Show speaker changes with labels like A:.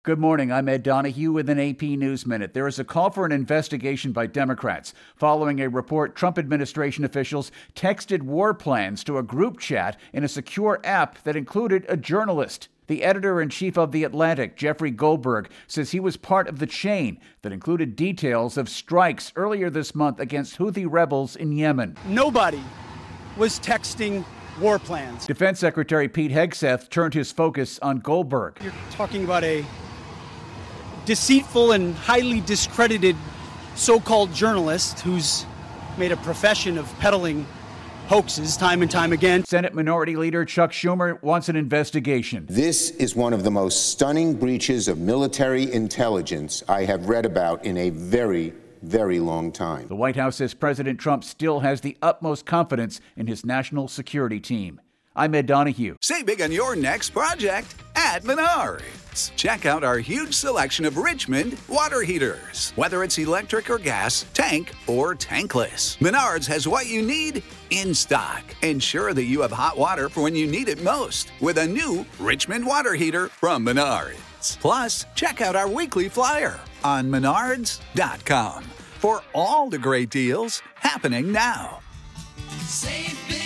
A: Good morning. I'm Ed Donahue with an AP News Minute. There is a call for an investigation by Democrats following a report Trump administration officials texted war plans to a group chat in a secure app that included a journalist. The editor-in-chief of The Atlantic, Jeffrey Goldberg, says he was part of the chain that included details of strikes earlier this month against Houthi rebels in Yemen.
B: Nobody was texting war plans.
A: Defense Secretary Pete Hegseth turned his focus on Goldberg.
B: You're talking about a deceitful and highly discredited so-called journalist who's made a profession of peddling hoaxes time and time again.
A: Senate Minority Leader Chuck Schumer wants an investigation.
C: This is one of the most stunning breaches of military intelligence I have read about in a very long time.
A: The White House says President Trump still has the utmost confidence in his national security team. I'm Ed Donahue.
D: Save big on your next project at Menards. Check out our huge selection of Richmond water heaters. Whether it's electric or gas, tank or tankless, Menards has what you need in stock. Ensure that you have hot water for when you need it most with a new Richmond water heater from Menards. Plus, check out our weekly flyer on menards.com for all the great deals happening now.
E: Save big